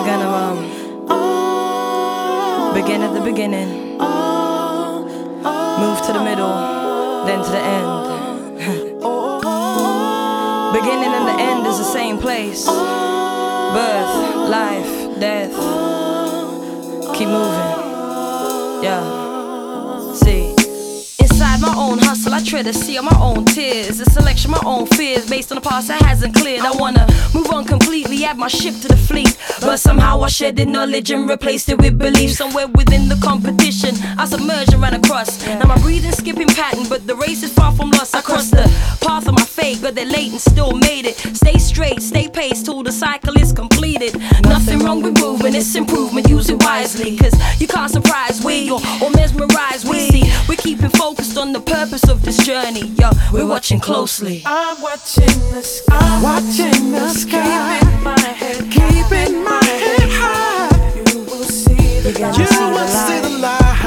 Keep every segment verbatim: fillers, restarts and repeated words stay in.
We're gonna um begin at the beginning, move to the middle, then to the end. Beginning and the end is the same place. Birth, life, death. Keep moving. Yeah. See. Inside my own hustle, I tread a sea of my own tears. A selection of my own fears based on the past that hasn't cleared. I wanna move on completely, add my ship to the fleet. But somehow I shedded knowledge and replaced it with belief. Somewhere within the competition, I submerge and ran across. Now my breathing skipping pattern, but the race is far from lost. I crossed the path of my fate, but they're late and still made it. Stay straight, stay paced till the cycle is completed. Nothing wrong with movement, it's improvement, use it wisely. Cause you can't surprise we or, or mesmerize we. See, we're keeping focused on the purpose of this journey. Yo, we're watching closely. I'm watching the sky, watching the sky. Keeping my head, keeping my head high. You will see the light. You will see the light.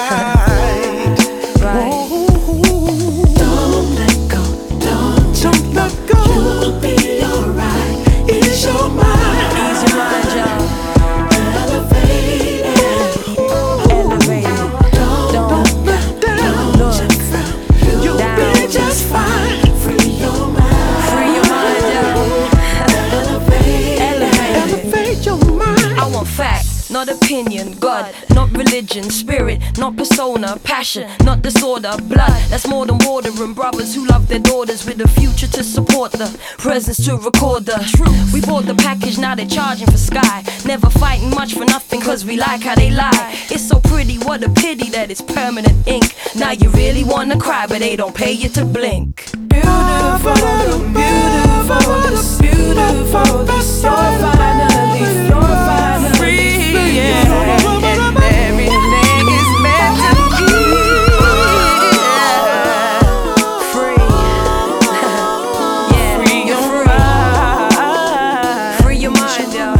Right. Don't let go, don't, don't let go. You'll be alright. Ease your mind, ease your mind, y'all. Elevate it, elevate it. Don't, don't let down. Look, you'll down. be just fine. Free your mind, free your mind, y'all. Elevate, elevate, elevate your mind. I want facts, not opinion, God, not religion, spirit, not persona, passion, not disorder, blood, that's more than water, and brothers who love their daughters with a future to support the presence to record the truth. We bought the package, now they're charging for sky. Never fighting much for nothing, cause we like how they lie. It's so pretty, what a pity that it's permanent ink. Now you really wanna cry, but they don't pay you to blink. Beautiful, beautiful, this beautiful, this you're finally, you're finally free, yeah. And everything is meant to be, yeah. Free, yeah. Free your mind, free your mind, y'all.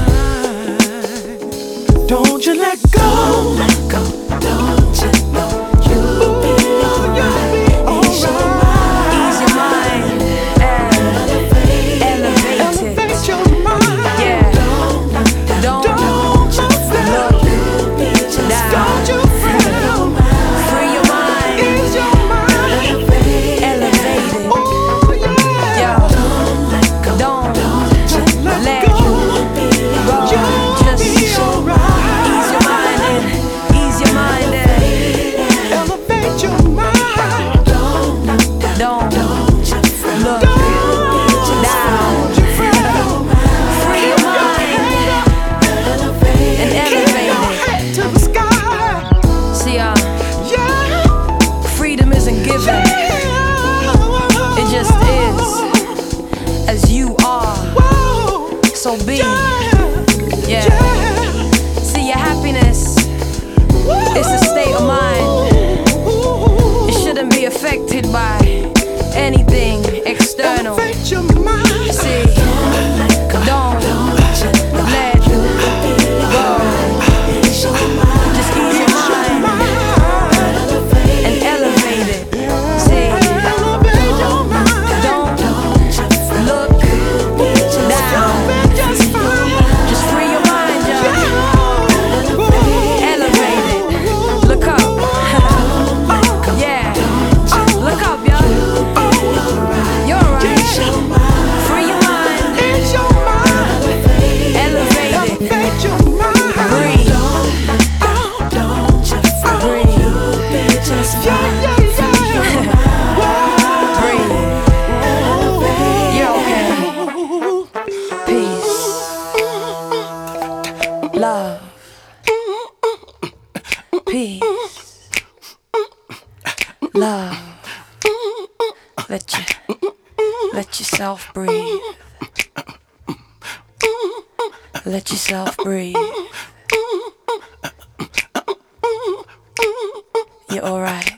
Don't you let go, don't let go, don't you know you'll be alright. Ease your mind, ease your mind, elevate, elevate, elevate your mind. Yeah, don't, don't, don't you fret, down. Don't you fret, free your mind, ease your mind, elevate it. Oh yeah, Yo, don't let go, don't, don't let let go. go. Just Be ease alright. your mind in, ease your mind in. Elevate your mind. Don't Don't look down. down. Free your mind and elevate it. Head to the sky. See, uh, Yeah. freedom isn't given, it just is. As you are, Whoa. so be. Yeah. Yeah. See, your happiness, it's a state of mind. It shouldn't be affected by anything external. Elevate your mind. See, don't let go. Just ease your mind and elevate it. See, Elevate your mind. don't look down. Just fine. Just free your mind, y'all. Elevate it. Look up. Yeah. Look up, y'all. You're alright. Free your mind. Ease your mind. Elevate it. Elevate your mind. Breathe. Breathe. Yeah, yeah, yeah. Breathe. You're okay. Peace. Love. Peace. Love. Let you, let yourself breathe. Let yourself breathe. You're alright.